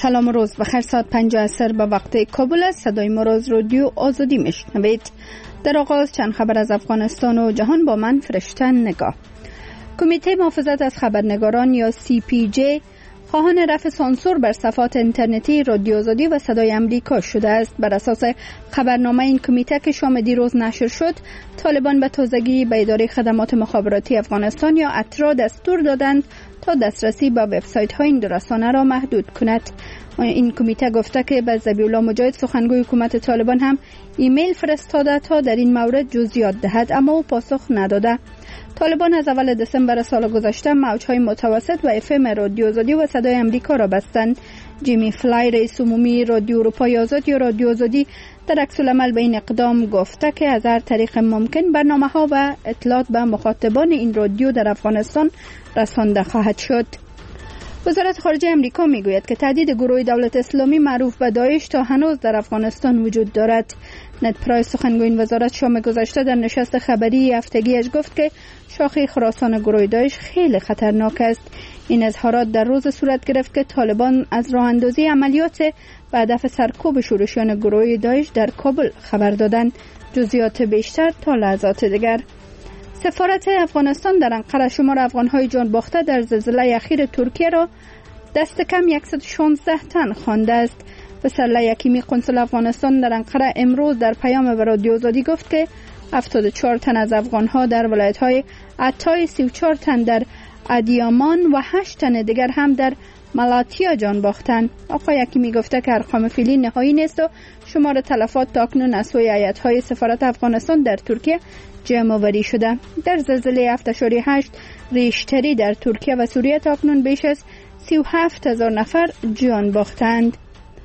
سلام و روز بخیر. ساعت 5 عصر به وقت کابل است. صدای ما را از رادیو آزادی میشنوید. در آغاز چند خبر از افغانستان و جهان با من فرشته نگاه. کمیته محافظت از خبرنگاران یا CPJ خواهان رفع سانسور بر صفحات اینترنتی رادیو آزادی و صدای امریکا شده است. بر اساس خبرنامه این کمیته که شام دیروز نشر شد، طالبان به تازگی به اداره خدمات مخابراتی افغانستان یا اترا دستور دادند تا دسترسی به وبسایت‌های این دو رسانه را محدود کند. این کمیته گفته که به ذبیح الله مجاهد سخنگوی حکومت طالبان هم ایمیل فرستاده تا در این مورد جزئیات دهد، اما او پاسخ نداده. طالبان از اول دسامبر سال گذشته موج‌های متوسط و FM رادیو آزادی و صدای امریکا را بستند. جیمی فلای رئیس عمومی رادیو اروپای آزاد یا رادیو آزادی در عکس‌العمل به این اقدام گفته که از هر طریق ممکن برنامه‌ها و اطلاعات به مخاطبان این رادیو در افغانستان رسانده خواهد شد. وزارت خارجه امریکا میگوید که تهدید گروه دولت اسلامی معروف به داعش تا هنوز در افغانستان وجود دارد. نت پرایس سخنگوی این وزارت شام گذشته در نشست خبری هفتگیش گفت که شاخه خراسان گروه داعش خیلی خطرناک است. این اظهارات در روز صورت گرفت که طالبان از راه اندازی عملیات به هدف سرکوب شورشیان گروه داعش در کابل خبر دادند. جزئیات بیشتر تا لحظات دیگر. سفارت افغانستان در انقره شمار افغان‌های جان باخته در زلزله اخیر ترکیه را دست کم 116 تن خوانده است. وسیله یکیمی قنصل افغانستان در انقره امروز در پیام به رادیو آزادی گفت که 74 تن از افغان‌ها در ولایت‌های عطای، 34 تن در ادیامان و 8 تن دیگر هم در ملاتیا جان باختند. آقای یکیمی گفته که ارقام فعلی نهایی نیست و شمار تلفات تاکنون از سوی هیئت‌های سفارت افغانستان در ترکیه جمع‌آوری شده. در زلزله 7.8 ریشتری در ترکیه و سوریه تاکنون بیش از 37,000 نفر جان باختند.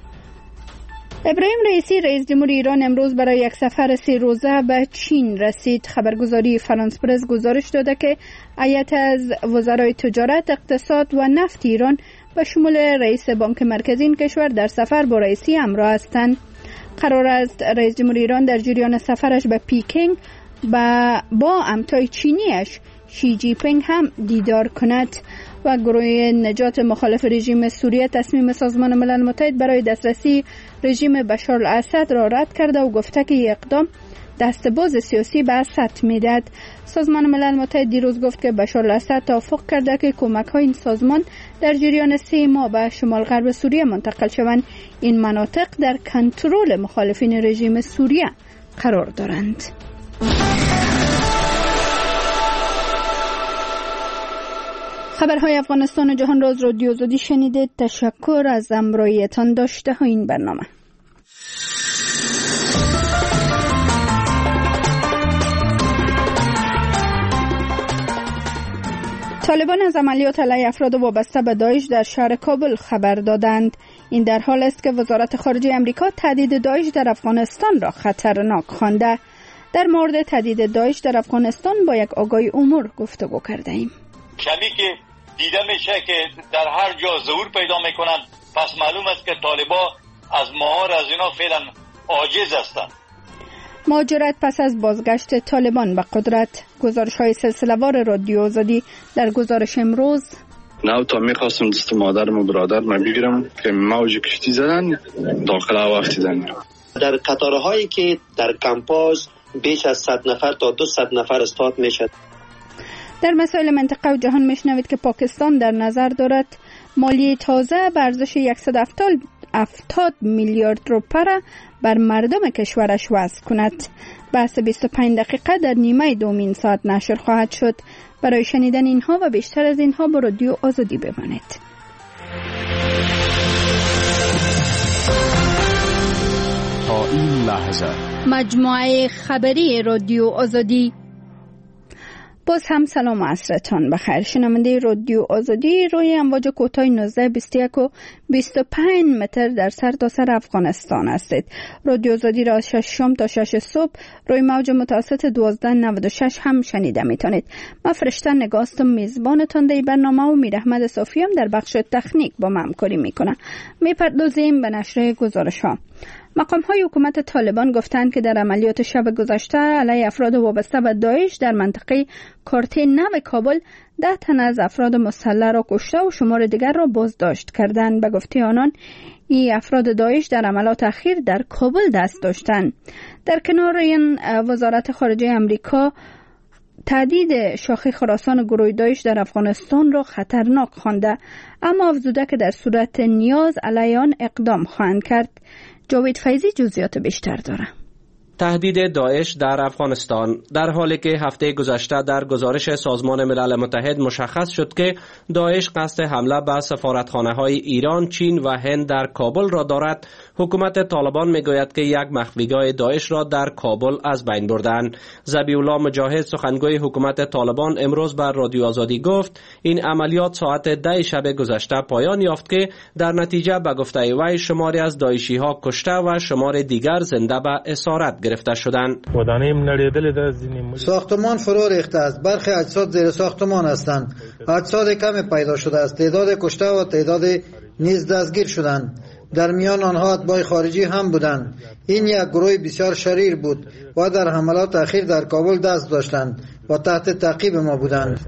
ابراهیم رئیسی رئیس جمهور ایران امروز برای یک سفر 3 روزه به چین رسید. خبرگزاری فرانس پرس گزارش داده که هیئت از وزرای تجارت، اقتصاد و نفت ایران به شمول رئیس بانک مرکزی این کشور در سفر با رئیسی همراه هستند. قرار است رئیس جمهور ایران در جریان سفرش به پیکینگ با همتای چینیش شی جی پینگ هم دیدار کند. و گروه نجات مخالف رژیم سوریه تصمیم سازمان ملل متحد برای دسترسی رژیم بشار الاسد را رد کرده و گفته که این اقدام دستباز سیاسی به اسد میدهد. سازمان ملل متحد دیروز گفت که بشار الاسد توافق کرده که کمک‌های این سازمان در جریان 3 ماه به شمال غرب سوریه منتقل شوند. این مناطق در کنترل مخالفین رژیم سوریه قرار دارند. خبرهای افغانستان و جهان را از رادیو آزادی شنیدید. تشکر از همراهیتان داشته ها این برنامه. طالبان از عملیات علیه افراد وابسته به داعش در شهر کابل خبر دادند. این در حال است که وزارت خارجه امریکا تهدید داعش در افغانستان را خطرناک خوانده. در مورد تهدید داعش در افغانستان با یک آگاهی امور گفتگو کرده ایم. کمی که دیده میشه که در هر جا ظهور پیدا میکنند، پس معلوم است که طالبا از مهار از اینا فعلا عاجز هستند. مهاجرت پس از بازگشت طالبان به قدرت. گزارش‌های سلسله‌وار رادیو آزادی در گزارش امروز. نه تا میخواستم دست مادرم و برادرم بگیرم که موج کشتی زدن داخل وقتی زدن. در قطارهایی که در کمپاس بیش از 100 نفر تا 200 نفر استاد میشد. در مسائل منطقه و جهان میشنوید که پاکستان در نظر دارد مالیه تازه به ارزش 170 میلیارد روپیه را بر مردم کشورش وضع کند. بحث 25 دقیقه در نیمه دومین ساعت نشر خواهد شد. برای شنیدن اینها و بیشتر از اینها با رادیو آزادی بمانید. تا این لحظه مجموعه خبری رادیو آزادی. باز هم سلام و عصرتان بخیر. شنونده رادیو آزادی روی امواج کوتاه 19 21 و 25 متر در سرتاسر افغانستان هستید. رادیو آزادی را از 6 شام تا 6 صبح روی موج متوسط 1296 هم شنیده میتونید. من فرشته نگاستم میزبانتان در برنامه و میر احمد صافی هم در بخش تکنیک با من همکاری میکنه. میپردازیم به نشر گزارش ها. مقام‌های حکومت طالبان گفتند که در عملیات شب گذشته علیه افراد وابسته به داعش در منطقه کارته نو کابل 10 تن از افراد مسلح را کشته و شمار دیگر را بازداشت کردند. به گفته آنان این افراد داعش در عملیات اخیر در کابل دست داشتند. در کنار این وزارت خارجه امریکا تهدید شاخه خراسان گروه داعش در افغانستان را خطرناک خوانده، اما افزوده که در صورت نیاز علیه آن اقدام خواهند کرد. جاوید فیضی جزئیات بیشتر داره. تهدید داعش در افغانستان در حالی که هفته گذشته در گزارش سازمان ملل متحد مشخص شد که داعش قصد حمله به سفارتخانه‌های ایران، چین و هند در کابل را دارد، حکومت طالبان میگوید که یک مخفیگاه داعش را در کابل از بین بردند. ذبیح الله مجاهد سخنگوی حکومت طالبان امروز بر رادیو آزادی گفت این عملیات ساعت 10 شب گذشته پایان یافت که در نتیجه به گفته وی شماری از داعشی‌ها کشته و شمار دیگر زنده به اسارت گرفته شدند. ساختمان فرو ریخته است. برخی اجساد زیر ساختمان هستند. اجساد کمی پیدا شده است. تعداد کشته و تعداد نیز دستگیر شدند. در میان آنها اتباع خارجی هم بودند. این یک گروه بسیار شریر بود و در حملات اخیر در کابل دست داشتند و تحت تعقیب ما بودند.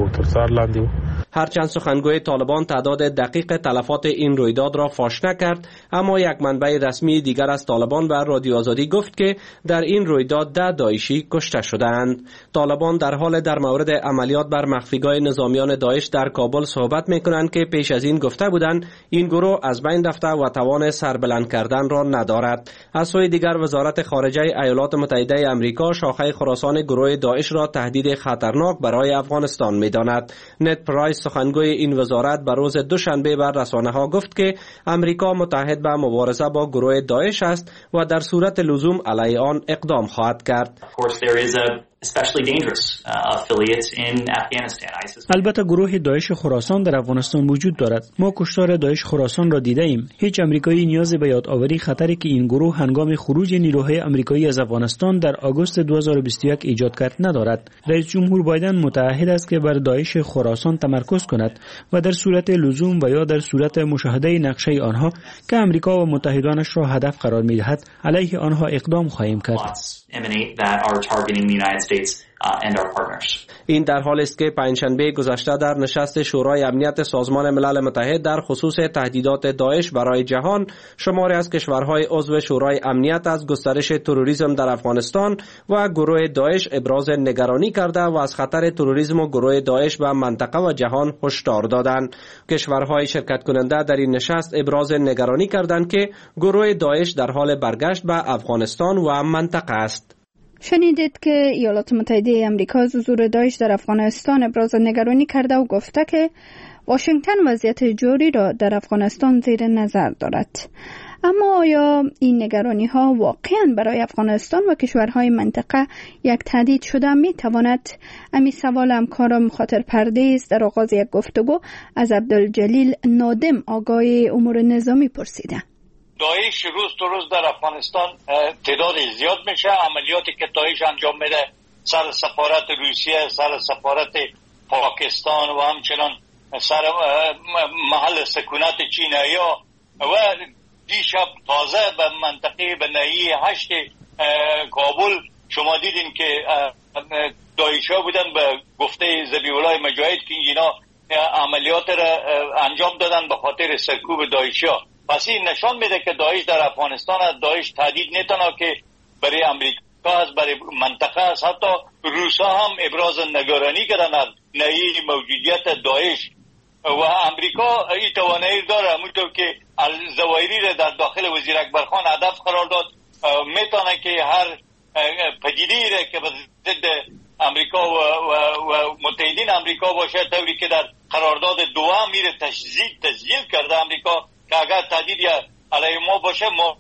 هرچند سخنگوی طالبان تعداد دقیق تلفات این رویداد را فاش نکرد، اما یک منبع رسمی دیگر از طالبان بر رادیو آزادی گفت که در این رویداد 10 داعشی کشته شدند. طالبان در حال در مورد عملیات بر مخفیگاه نظامیان داعش در کابل صحبت می‌کنند که پیش از این گفته بودند این گروه از بین رفته و توان سربلند کردن را ندارد. از سوی دیگر وزارت خارجه ایالات متحده آمریکا شاخه خراسان گروه داعش را تهدید خطرناک برای افغانستان می‌داند. نت پرایس سخنگوی این وزارت بر روز دوشنبه بر رسانه‌ها گفت که امریکا متحد به مبارزه با گروه داعش است و در صورت لزوم علیه آن اقدام خواهد کرد. البته گروه داعش خراسان در افغانستان وجود دارد. ما کشتار داعش خراسان را دیده ایم. هیچ امریکایی نیاز به یادآوری خطری که این گروه هنگام خروج نیروهای امریکایی از افغانستان در آگوست 2021 ایجاد کرد ندارد. رئیس جمهور بایدن متعهد است که بر داعش خراسان تمرکز کند و در صورت لزوم و یا در صورت مشاهده نقشه آنها که امریکا و متحدانش را هدف قرار می‌دهد علیه آنها اقدام خواهیم کرد. این در حالی است که پنجشنبه گذشته در نشست شورای امنیت سازمان ملل متحد در خصوص تهدیدات داعش برای جهان شماری از کشورهای عضو شورای امنیت از گسترش تروریسم در افغانستان و گروه داعش ابراز نگرانی کرده و از خطر تروریسم و گروه داعش به منطقه و جهان هشدار دادند. کشورهای شرکت کننده در این نشست ابراز نگرانی کردند که گروه داعش در حال برگشت به افغانستان و منطقه است. شنیدید که ایالات متحده آمریکا از حضور داعش در افغانستان ابراز نگرانی کرده و گفته که واشنگتن وضعیت جاری را در افغانستان زیر نظر دارد. اما آیا این نگرانی ها واقعا برای افغانستان و کشورهای منطقه یک تهدید شده می تواند؟ امی سوال همکارم خاطر پردیس در آغاز یک گفتگو از عبدالجلیل نادم آگاه امور نظامی پرسیده. داعش روز تا روز در افغانستان تعداد زیاد میشه. عملیاتی که داعش انجام میده سر سفارت روسیه، سر سفارت پاکستان و همچنان سر محل سکونت چینیا و دیشب تازه به منطقه به ناحیه 8 کابل شما دیدین که داعش‌ها بودن به گفته ذبیح الله مجاهد که اینا عملیات را انجام دادن به خاطر سرکوب داعش‌ها. پس این نشان میده که داعش در افغانستان است. داعش تهدید نه تنها که برای امریکا است، برای منطقه است. حتی روسا هم ابراز نگرانی کردن از نحیه موجودیت داعش و امریکا این توانایی داره همونطور که الزوایری را در داخل وزیر اکبرخان هدف قرار داد. میتونه که هر پدیده‌ای را که به ضد امریکا و متحدین امریکا باشه طوری که در قرارداد دوام میره تسجیل کرده امریکا که اگر تهدیدی علیه ما باشه ما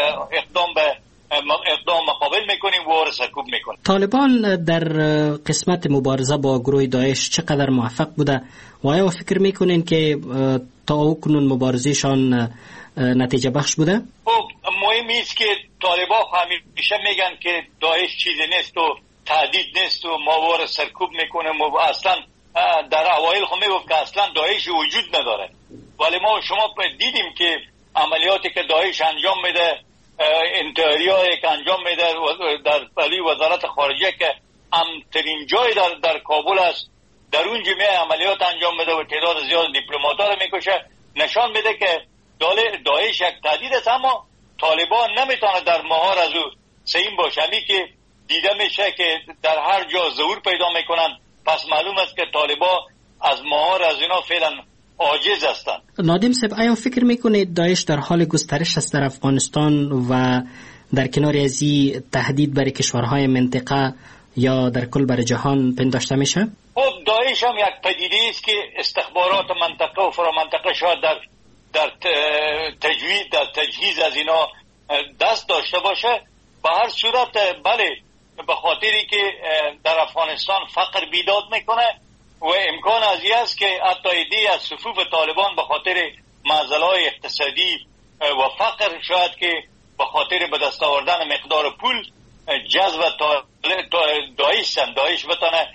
اقدام مقابل میکنیم و سرکوب میکنیم. طالبان در قسمت مبارزه با گروه داعش چقدر موفق بوده و آیا فکر میکنین که تا اکنون مبارزهشان نتیجه بخش بوده؟ مهم است که طالبان همیشه میگن که داعش چیزی نیست و تهدید نیست و ما وار سرکوب میکنیم و اصلا در اوایل خود میگفت که اصلا داعش وجود نداره، ولی ما شما دیدیم که عملیاتی که داعش انجام میده انتحاریایی که انجام میده در ولی وزارت خارجه که امن‌ترین جای در کابل است، در اون جمعه عملیات انجام میده و تعداد زیاد دیپلمات‌ها رو میکشه، نشان میده که داعش یک تهدید است، اما طالبان نمیتونه در مهار از او سیم باشه. همی که دیده میشه که در هر جا ظهور پیدا میکنن، پس معلوم است که طالبان از مهار از اینا فعلا عاجز هستند. نادم صاحب، آیا فکر میکنید داعش در حال گسترش است در افغانستان و در کنار از این تهدید برای کشورهای منطقه یا در کل بر جهان پنداشته میشه؟ خب داعش هم یک پدیده است که استخبارات منطقه و فرامنطقه شاید در تجهیز از اینا دست داشته باشه. به هر صورت بله، به خاطری که در افغانستان فقر بیداد میکنه و امکان از این است که حتی ایده از صفوف طالبان به خاطر معضلات اقتصادی و فقر شاید که به خاطر به دست آوردن مقدار پول جذب داعش بتانه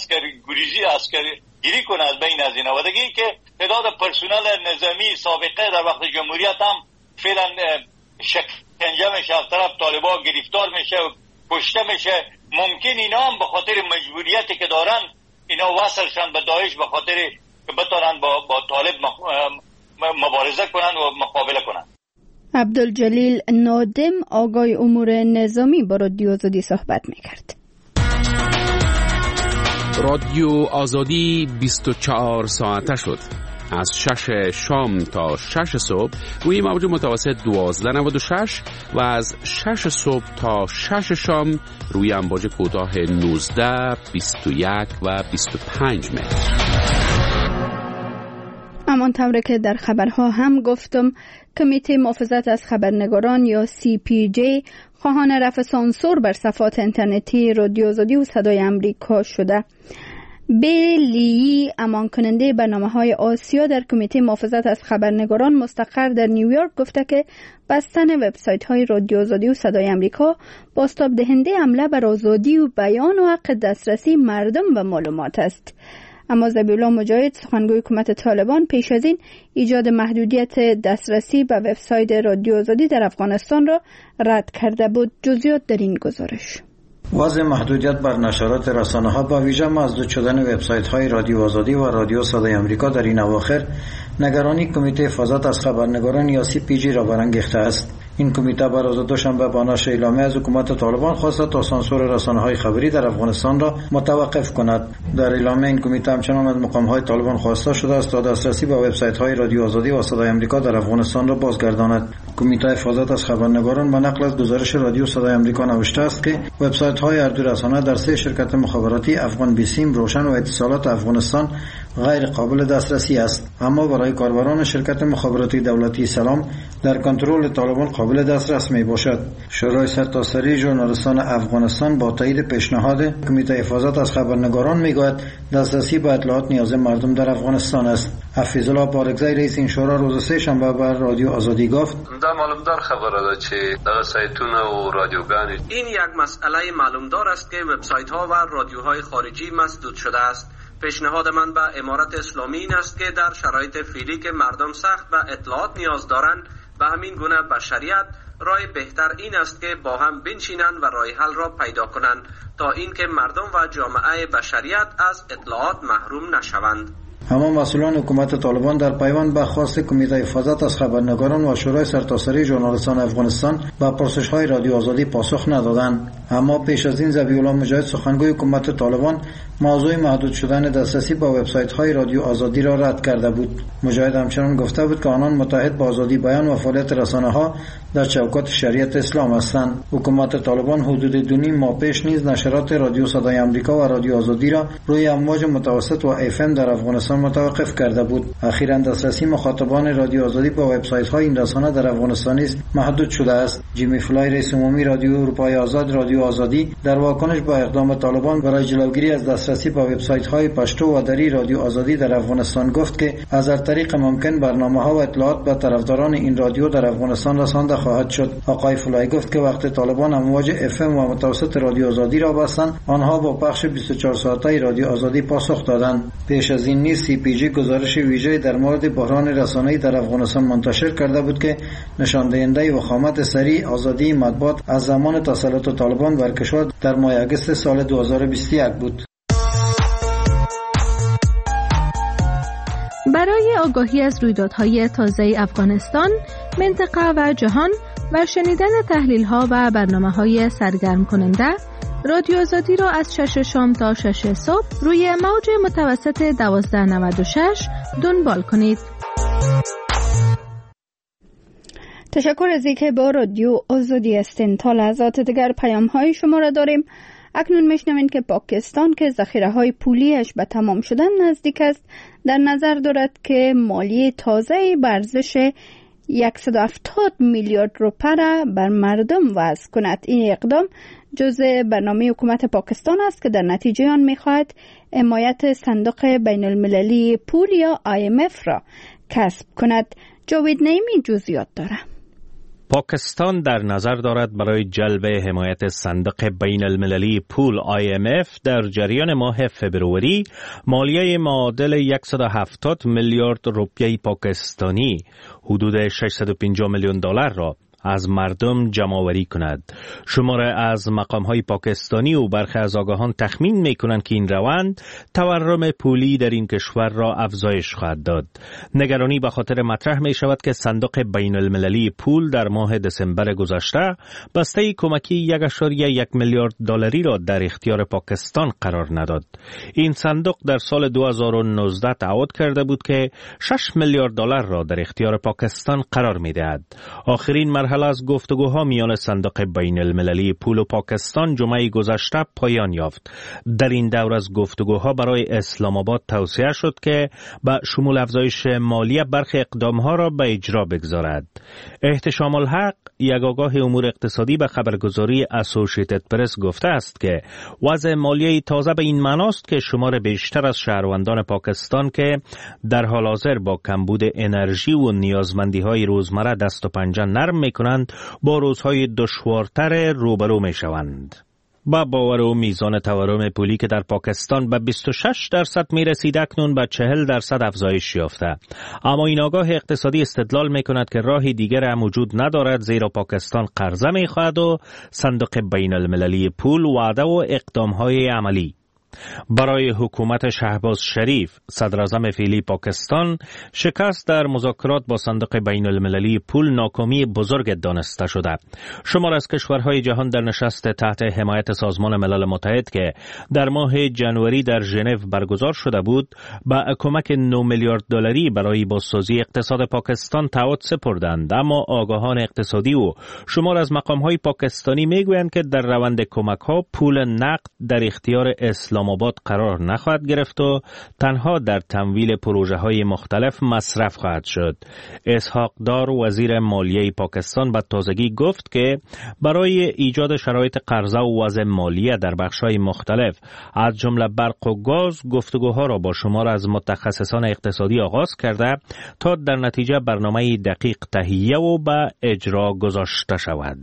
گیری کنه از بین از اینا. و دیگه که تعداد پرسنل نظامی سابقه در وقت جمهوریت هم فعلا شکنجه میشه، از طرف طالبان گرفتار میشه و کشته میشه. ممکن اینا هم به خاطر مجبوریتی که دارن اینا وصلشن به داعش به خاطر که بتانن با طالب مبارزه کنن و مقابله کنن. عبدالجلیل نادم، آگاه امور نظامی، با رادیو آزادی صحبت میکرد. رادیو آزادی 24 ساعته شد. از 6 شام تا 6 صبح روی موج متوسط 1296 و از 6 صبح تا 6 شام روی امواج کوتاه 19، 21 و 25 متر. همانطور که در خبرها هم گفتم، کمیته محافظت از خبرنگاران یا CPJ خواهان رفع سانسور بر صفحات اینترنتی رادیو آزادی و صدای امریکا شده. بیلی، امان کننده برنامه‌های آسیا در کمیته محافظت از خبرنگاران مستقر در نیویورک، گفته که بستن وبسایت‌های رادیو آزادی و صدای امریکا بازتاب دهنده حمله بر آزادی و بیان و حق دسترسی مردم به معلومات است. اما ذبیحالله مجاهد، سخنگوی حکومت طالبان، پیش از این ایجاد محدودیت دسترسی به وبسایت رادیو آزادی در افغانستان را رد کرده بود. جزئیات در این گزارش. وضع محدودیت بر نشرات رسانه‌ها با ویژه مسدود شدن وبسایت‌های رادیو آزادی و رادیو صدای امریکا در این اواخر نگرانی کمیته حفاظت از خبرنگاران یا CPJ را برانگیخته است. این کمیته بر روز دوشنبه با نشر اعلامیه از حکومت طالبان خواسته تا سانسور رسانه‌های خبری در افغانستان را متوقف کند. در اعلامیه این کمیته همچنان از مقام‌های طالبان خواسته شده است تا دسترسی به وبسایت‌های رادیو آزادی و صدای امریکا در افغانستان را بازگرداند. کمیته حفاظت از خبرنگاران به نقل از گزارش رادیو صدای امریکا نوشته است که وبسایت‌های هر دو رسانه در 3 شرکت مخابراتی افغان بیسیم، روشن و اتصالات افغانستان غیر قابل دسترسی است، اما برای کاربران شرکت مخابراتی دولتی سلام در کنترل طالبان قابل دسترس می باشد. شورای سرتاسری ژورنالیستان افغانستان با تایید پیشنهاد کمیته حفاظت از خبرنگاران میگوید دسترسی به اطلاعات نیاز مردم در افغانستان است. حفیظالله بارگزای رئیس این شورا روز 3 شنبه بر رادیو آزادی گفت: دا معلومدار خبره ده چې دغه سایتونه او رادیوګانې این یک مسئله معلومدار است که وبسایت ها و رادیوهای خارجی مسدود شده است. پیشنهاد من به امارت اسلامی این است که در شرایط فعلی که مردم سخت به اطلاعات نیاز دارند، به همین گونه بشریت راه بهتر این است که با هم بنشینند و راه حل را پیدا کنند تا اینکه مردم و جامعه بشریت از اطلاعات محروم نشوند. اما مسئولان حکومت طالبان در پیوند به خواست کمیته حفاظت از خبرنگاران و شورای سرتاسری ژورنالیستان افغانستان به پرسش‌های رادیو آزادی پاسخ ندادند. اما پیش از این ذبیحالله مجاهد، سخنگوی حکومت طالبان، موضوع محدود شدن دسترسی به وبسایت‌های رادیو آزادی را رد کرده بود. مجاهد همچنان گفته بود که آنان متحد با آزادی بیان و فعالیت رسانه‌ها در چوکات شریعت اسلام هستند. حکومت طالبان حدود 2.5 ماه پیش نیز نشرات رادیو صدای امریکا و رادیو آزادی را روی امواج متوسط و FM در افغانستان متوقف کرده بود. اخیراً دسترسی مخاطبان رادیو آزادی به وبسایت‌های این رسانه در افغانستان نیز محدود شده است. جیمی فلای، رئیس عمومی رادیو اروپای آزاد رادیو آزادی، در واکنش به اقدام طالبان برای جلوگیری از دسترسی به وبسایت‌های پشتو و دری رادیو آزادی در افغانستان گفت که از هر طریق ممکن برنامه‌ها و اطلاعات به طرفداران این رادیو در افغانستان رسانده خواهد شد. آقای فلای گفت که وقتی طالبان امواج FM و متوسط رادیو آزادی را بستند، آنها با پخش 24 ساعته رادیو آزادی پاسخ دادند. پیش از این نیز CPJ گزارش ویژه در مورد بحران رسانه‌ای در افغانستان منتشر کرده بود که نشان دهنده وخامت سریع آزادی مطبوعات از زمان تسلط طالبان بر کشور در ماه اگست سال 2021 بود. برای آگاهی از رویدادهای تازه افغانستان، منطقه و جهان و شنیدن تحلیل‌ها و برنامه‌های سرگرم کننده، رادیو آزادی را از 6 شام تا 6 صبح روی موج متوسط 1296 دنبال کنید. تشکر از اینکه با رادیو آزادی هستین. تا لحظات دیگر پیام‌های شما را داریم. اکنون میشنوین که پاکستان که ذخیره‌های پولیش به تمام شدن نزدیک است، در نظر دارد که مالیه تازه به ارزش 170 میلیارد روپیه را بر مردم وضع کند. این اقدام جزء برنامه حکومت پاکستان است که در نتیجه آن می‌خواهد حمایت صندوق بین المللی پول یا IMF را کسب کند. جاوید نعیمی جزئیات دارد. پاکستان در نظر دارد برای جلب حمایت صندوق بین المللی پول IMF در جریان ماه فبروری مالیه معادل 170 میلیارد روپیه پاکستانی حدود 650 میلیون دلار را از مردم جمع‌آوری کند. شماره از مقام‌های پاکستانی و برخی از آگاهان تخمین می‌کنند که این روند تورم پولی در این کشور را افزایش خواهد داد. نگرانی به خاطر مطرح می‌شود که صندوق بین المللی پول در ماه دسامبر گذشته بسته کمکی 1.1 میلیارد دلاری را در اختیار پاکستان قرار نداد. این صندوق در سال 2019 تعهد کرده بود که 6 میلیارد دلار را در اختیار پاکستان قرار می‌دهد. آخرین مرحله از گفتگوها میان صندوق بین المللی پول و پاکستان جمعه گذشته پایان یافت. در این دور از گفتگوها برای اسلام آباد توصیه شد که به شمول افزایش مالیه برخی اقدامها را به اجرا بگذارد. احتشام الحق، یک آگاه امور اقتصادی، به خبرگزاری اسوسییتد پرس گفته است که وضع مالیه تازه به این معناست که شمار بیشتر از شهروندان پاکستان که در حال حاضر با کمبود انرژی و نیازمندی‌های روزمره دست و پنجه نرم می‌کنند با روزهای دشوارتر روبرو می‌شوند. با باور و میزان تورم پولی که در پاکستان به 26% میرسید، اکنون به 40% افزایش یافته. اما این آگاه اقتصادی استدلال میکند که راهی دیگر هم وجود ندارد، زیرا پاکستان قرضه میخواهد و صندوق بین المللی پول وعده و اقدامهای عملی. برای حکومت شهباز شریف، صدراعظم فعلی پاکستان، شکست در مذاکرات با صندوق بین المللی پول ناکامی بزرگ دانسته شده. شمار از کشورهای جهان در نشست تحت حمایت سازمان ملل متحد که در ماه جنوری در ژنو برگزار شده بود، با کمک 9 میلیارد دلاری برای بازسازی اقتصاد پاکستان تعهد سپردند. اما آگاهان اقتصادی و شمار از مقام‌های پاکستانی میگویند که در روند کمک‌ها پول نقد در اختیار اسلام آباد قرار نخواهد گرفت و تنها در تمویل پروژه‌های مختلف مصرف خواهد شد. اسحاق دار، وزیر مالیه پاکستان، به تازگی گفت که برای ایجاد شرایط قرضه و وضع مالیه در بخش‌های مختلف از جمله برق و گاز گفتگوها را با شمار از متخصصان اقتصادی آغاز کرده تا در نتیجه برنامه دقیق تهیه و به اجرا گذاشته شود.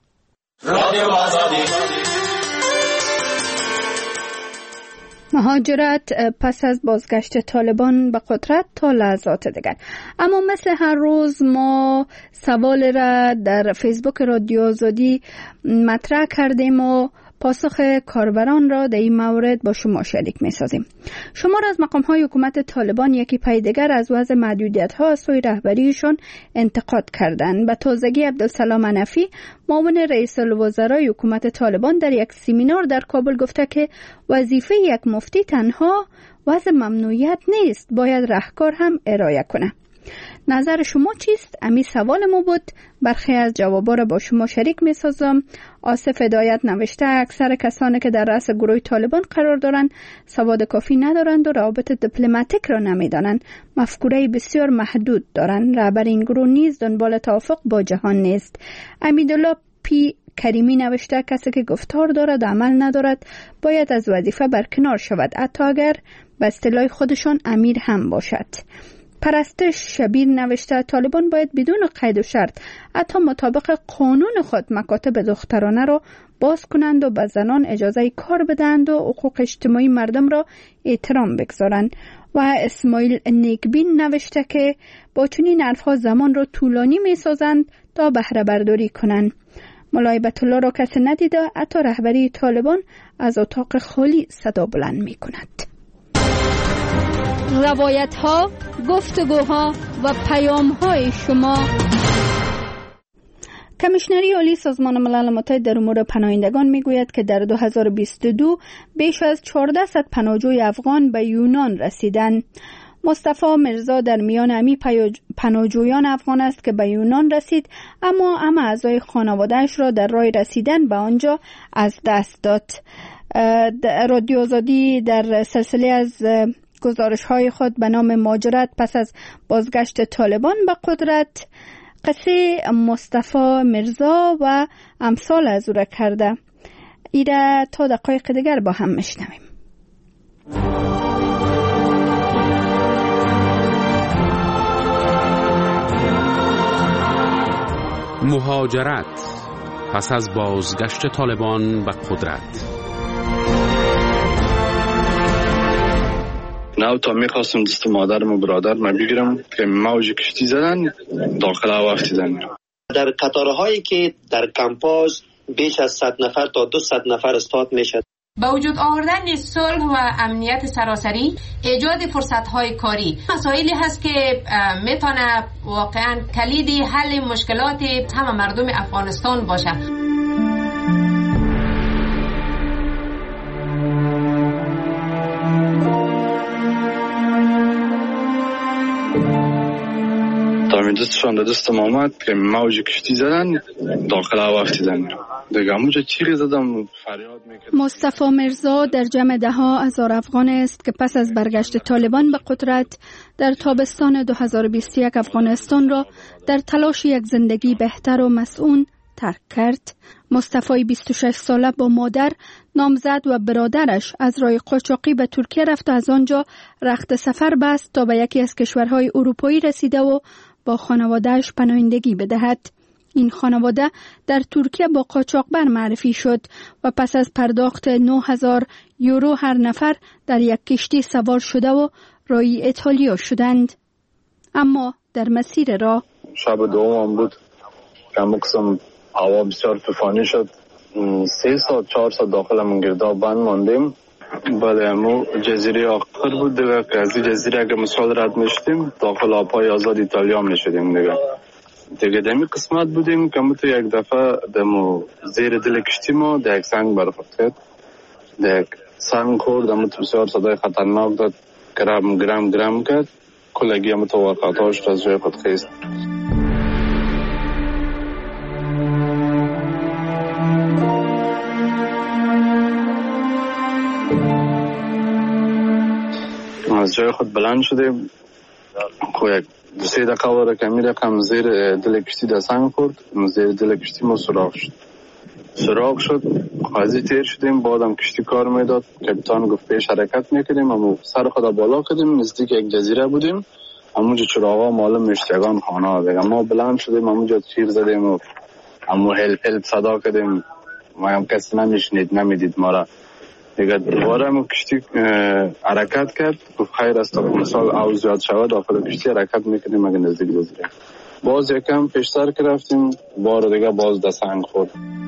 مهاجرت پس از بازگشت طالبان به قدرت تا لحظات دیگر. اما مثل هر روز ما سوال را در فیسبوک رادیو آزادی مطرح کردیم و پاسخ کاربران را در این مورد با شما شریک می سازیم. شمار از مقام‌های حکومت طالبان یکی پای دیگر از وضع محدودیت‌ها از سوی رهبریشان انتقاد کردند. به تازگی عبدالسلام حنفی، معاون رئیس الوزرای حکومت طالبان، در یک سمینار در کابل گفته که وظیفه یک مفتی تنها وضع ممنوعیت نیست، باید راهکار هم ارائه کنه. نظر شما چیست؟ امی سوال ما بود. برخی از جوابا را با شما شریک می سازم. آصف هدایت نوشته اکثر کسانی که در رأس گروه طالبان قرار دارند سواد کافی ندارند و روابط دیپلماتیک را نمیدانند. مفکوره بسیار محدود دارند. رهبر این گروه نیز دنبال توافق با جهان نیست. امیدالله پی کریمی نوشته کسی که گفتار دارد عمل ندارد باید از وظیفه برکنار شود، حتی اگر به اصطلاح خودشان امیر هم باشد. پرستش شبیر نوشته طالبان باید بدون قید و شرط حتی مطابق قانون خود مکاتب دخترانه را باز کنند و به زنان اجازه کار بدهند و حقوق اجتماعی مردم را احترام بگذارند. و اسماعیل نیکبین نوشته که با چنین حرفها زمان را طولانی می سازند تا بهره برداری کنند. مولای بیت‌الله را کسی ندیده، حتی رهبری طالبان از اتاق خالی صدا بلند می کند. روایت ها، گفتگوها و پیام های شما. کمیشنری عالی سازمان ملل متحد در امور پناهندگان میگوید که در 2022 بیش از 1400 پناهجوی افغان به یونان رسیدند. مصطفی مرزا در میان امی پناهجویان افغان است که به یونان رسید، اما همه اعضای خانواده‌اش را در راه رسیدن به آنجا از دست داد. رادیو آزادی در سلسله از گزارش‌های خود به نام مهاجرت پس از بازگشت طالبان به قدرت قصه مصطفی مرزا و امثال از او را کرده. ایره تا دقایق دیگر با هم میشنویم. مهاجرت پس از بازگشت طالبان به قدرت. نه تا میخواستم دست مادرم و برادرم بگیرم که موج کشتی زدن داخل افتیدن. در قطارهایی که در کمپاژ بیش از 100 نفر تا 200 نفر استاد میشد. با وجود آوردن صلح و امنیت سراسری، ایجاد فرصت‌های کاری مسائلی هست که میتونه واقعا کلید حل مشکلات همه مردم افغانستان باشه. دستشان در دستم آمد که موج کشتی زدن داخل افتیدن. دیگه همونجا چیغ زدم فریاد میکردم. مصطفی مرزا در جمع ده‌ها هزار افغان است که پس از برگشت طالبان به قدرت در تابستان 2021 افغانستان را در تلاش یک زندگی بهتر و مسئول ترک کرد. مصطفی 26 ساله با مادر، نامزد و برادرش از راه قاچاقی به ترکیه رفت و از آنجا رخت سفر بست تا به یکی از کشورهای اروپایی رسیده و با خانوادهش پناهندگی بدهد. این خانواده در ترکیه با قاچاقبر معرفی شد و پس از پرداخت 9000 یورو هر نفر در یک کشتی سوار شده و راهی ایتالیا شدند. اما در مسیر راه شب دوم بود که مقسم هوا بسیار طوفانی شد. 3 ساعت 4 ساعت داخل من گرداب بند ماندیم. بله مو جزیره آخر بود دیگه که از این جزیره اگه مثال رد میشتیم داخل آبهای آزاد ایتالیا میشدیم دیگه دمی قسمت بودیم که تو یک دفعه دمو زیر دل کشتی ما در یک سنگ برخورد کرد. در یک سنگ خورد تو بسیار صدای خطرناک داد، گرم کرد، کلگی تو واقعاتاش از جای خود خیست. از جای خود بلند شدیم، یک 2-3 دقیقه واره که میرقم زیر دل کشتی در سنگ خورد. زیر دل کشتی ما سراغ شد قاضی تیر شدیم. بعدم کشتی کار میداد، کپیتان گفت پیش حرکت میکنیم. اما سر خدا بالا کردیم، نزدیک یک جزیره بودیم. همونجا چراغا معلوم میشتگان خانه ها دیگه. ما بلند شدیم، همونجا تیر زدیم و همون هلپ صدا کردیم. ما هم کسی نمیدید ما را دیگه. دوباره ما کشتی حرکت کرد، گفت خیر است تا مثال او زیاد شود داخل کشتی حرکت میکنیم اگه نزدیک جزیره. باز یکم پیشتر که رفتیم بار دیگه باز در سنگ خورد.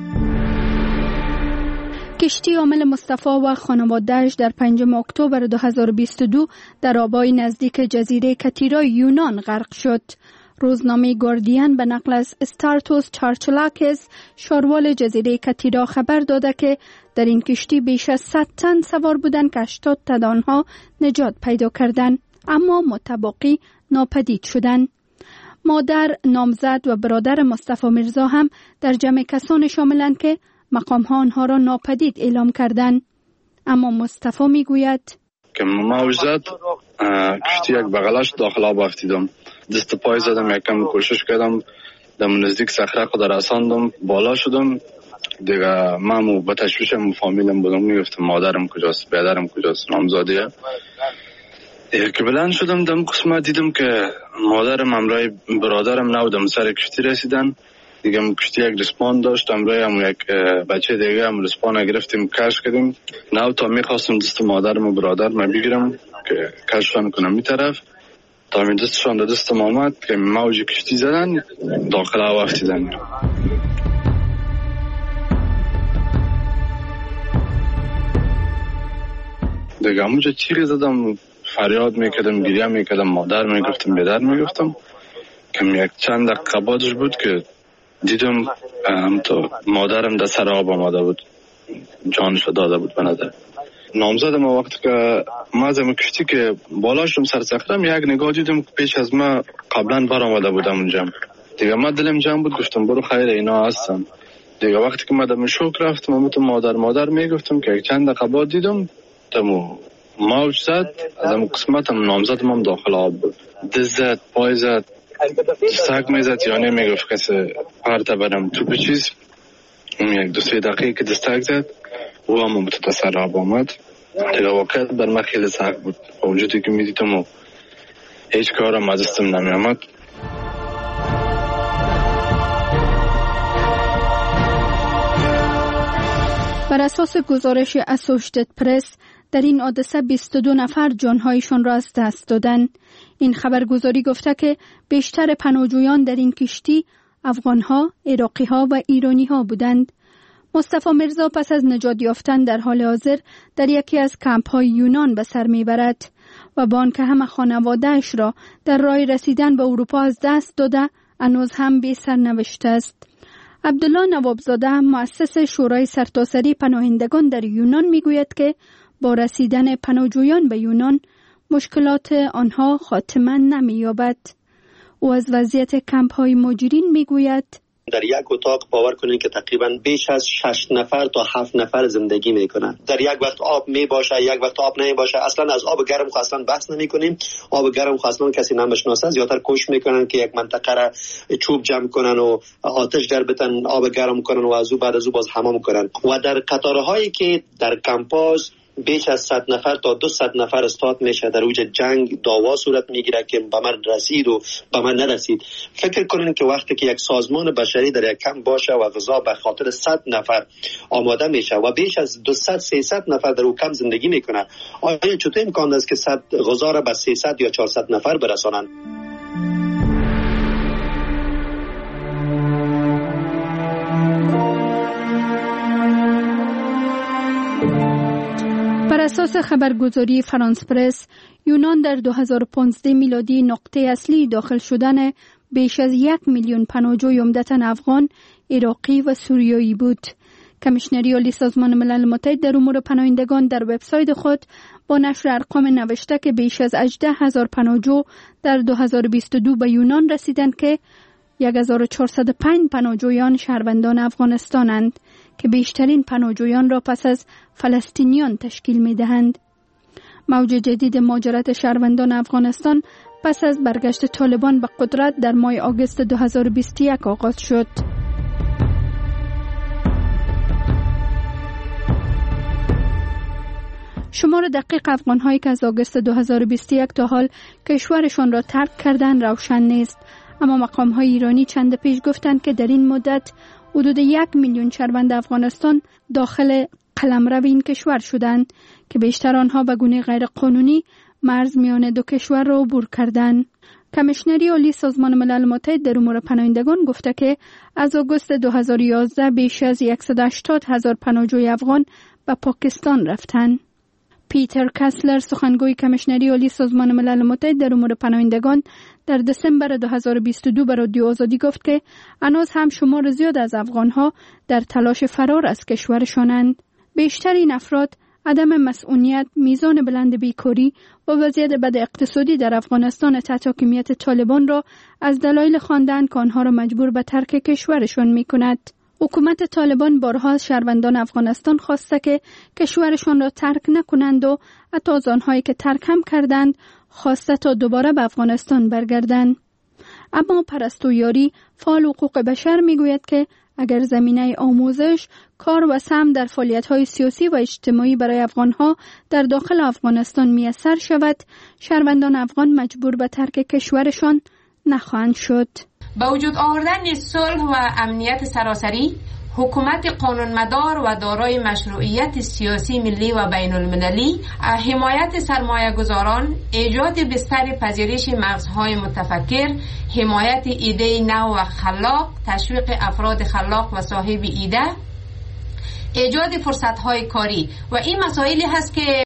کشتی حامل مصطفی و خانواده‌اش در 5 اکتبر 2022 در آبای نزدیک جزیره کتیرا یونان غرق شد. روزنامه گاردین به نقل از استارتوس چارچلاکس شاروال جزیره کتیرا خبر داده که در این کشتی بیش از 100 تن سوار بودند که 80 تن آنها نجات پیدا کردند، اما متباقی ناپدید شدند. مادر، نامزد و برادر مصطفی مرزا هم در جمع کسان شاملند که مقام‌ها آنها را ناپدید اعلام کردند. اما مصطفی میگوید که موج زد، کشتی یک بغلش داخل آب افتیدم. دست پای زدم، یکم کوشش کردم در نزدیک صخره خود رساندم، بالا شدم دیگه. من با تشویشم فامیلم بودم، میگفتم مادرم کجاست، برادرم کجاست، نامزادیه. که بلند شدم دم قسمت دیدم که مادرم همراه برادرم نودم سر کشتی رسیدن دیگه. کشتی یک رسپان داشت، همراه هم یک بچه دیگه هم رسپان گرفتیم کش کردیم. نو تا میخواستم دست مادرم و برادرم بگیرم که کشفان کنم می طرف، تا می دستشان دستم آمد که موج کشتی زدن داخل او افتیدن. دیگه همونجا چیغی زدم، فریاد میکردم، گریه میکردم، مادر میگفتم، بیدر میگفتم که یک چند دقیقه بعدش بود که دیدم تو مادرم در سر آب آمده بود، جانش داده بود به نظر. نامزدم وقتی که ما از کشتی که بالاشم سر صخرم یک نگاه دیدم که پیش از ما قبلا بر آمده بودم اونجا. دیگه ما دلم جمع بود، گفتم برو خیر اینا هستن. دیگه وقتی که ما دم شوک رفتم امت مادر میگفتم که چند دقیقه بعد دیدم تمو موج زد، از قسمتم نامزدم هم داخل آب بود. دست زد، پای زد، دستک میزد، یعنی میگفت کسی پرته برم تو به چیز. یک دو سه دقیقه که دستک زد او هم متصر آب آمد. دیگه واقعیت بر من خیلی سخت بود، با وجودی که میدیدم و هیچ کارم از دستم نمی آمد. بر اساس گزارش اسوشیتد پرس در این حادثه 22 نفر جانهایشان را از دست دادند. این خبرگزاری گفته که بیشتر پناهجویان در این کشتی افغانها، عراقیها و ایرانیها بودند. مصطفی مرزا پس از نجات یافتن در حال حاضر در یکی از کمپ‌های یونان به سر میبرد و با آنکه همه خانواده‌اش را در راه رسیدن به اروپا از دست داده، هنوز هم بی سرنوشت است. عبدالله نوابزاده، مؤسس شورای سرتاسری پناهندگان در یونان میگوید که با رسیدن پناهجویان به یونان مشکلات آنها خاتمه نمی‌یابد. او از وضعیت کمپ‌های مهاجرین میگوید در یک اتاق باور کنین که تقریبا بیش از 6 نفر تا 7 نفر زندگی میکنن. در یک وقت آب می باشه، یک وقت آب نمی باشه. اصلا از آب گرم خو اصلا بحث نمی کنیم. آب گرم خو اصلا کسی نمیشناسه. زیاتر کوشش میکنن که یک منطقه را چوب جمع کنن و آتش در بتن، آب گرم کنن و از او بعد از او باز حمام کنن. و در قطارهایی که در کمپاژ بیش از 100 نفر تا 200 نفر استاد میشه، در اوج جنگ دعوا صورت میگیره که به من رسید و به من نرسید. فکر کنین که وقتی که یک سازمان بشری در یک کمپ باشه و غذا به خاطر 100 نفر آماده میشه و بیش از 200 300 نفر در اون کمپ زندگی میکنه، آیا چطور امکان است که 100 غذا را به 300 یا 400 نفر برسانند؟ بر اساس خبرگزاری فرانس پرس، یونان در 2015 میلادی نقطه اصلی داخل شدن بیش از 1 میلیون پناهجوی عمدتاً افغان، عراقی و سوریایی بود. کمیشنری عالی سازمان ملل متحد در امور پناهندگان در وبسایت خود با نشر ارقام نوشته که بیش از 18,000 پناهجو در 2022 به یونان رسیدند که 1405 پناهجویان شهروندان افغانستانند که بیشترین پناهجویان را پس از فلسطینیان تشکیل می‌دهند. موج جدید مهاجرت شهروندان افغانستان پس از برگشت طالبان به قدرت در ماه آگوست 2021 آغاز شد. شمار دقیق افغان‌هایی که از آگوست 2021 تا حال کشورشان را ترک کردند روشن نیست، اما مقام‌های ایرانی چند پیش گفتند که در این مدت حدود 1 میلیون شهروند افغانستان داخل قلمرو این کشور شدند که بیشتر آنها به گونه غیر قانونی مرز میان دو کشور را عبور کردند. کمیشنری عالی سازمان ملل متحد در امور پناهندگان گفته که از آگوست 2011 بیش از 180,000 پناهجوی افغان به پاکستان رفتند. پیتر کاسلر، سخنگوی کمیشنری عالی سازمان ملل متحد در امور پناهندگان، در دسامبر 2022 به رادیو آزادی گفت که هنوز هم شمار زیاد از افغانها در تلاش فرار از کشورشانند. بیشتر این افراد عدم مسئولیت، میزان بلند بیکاری و وضعیت بد اقتصادی در افغانستان تحت حاکمیت طالبان را از دلایل خواندند که آنها را مجبور به ترک کشورشان می‌کند. حکومت طالبان بارها از شهروندان افغانستان خواسته که کشورشان را ترک نکنند و حتی از آنهایی که ترک هم کردند خواسته تا دوباره به افغانستان برگردند. اما پرستو یاری، فعال حقوق بشر، میگوید که اگر زمینه آموزش، کار و سهم در فعالیت‌های سیاسی و اجتماعی برای افغان‌ها در داخل افغانستان میسر شود، شهروندان افغان مجبور به ترک کشورشان نخواهند شد. با وجود آوردن صلح و امنیت سراسری، حکومت قانونمدار و دارای مشروعیت سیاسی ملی و بین المللی، حمایت سرمایه گذاران، ایجاد بستر پذیرش مغزهای متفکر، حمایت ایده نو و خلاق، تشویق افراد خلاق و صاحب ایده، ایجاد فرصت‌های کاری و این مسائلی هست که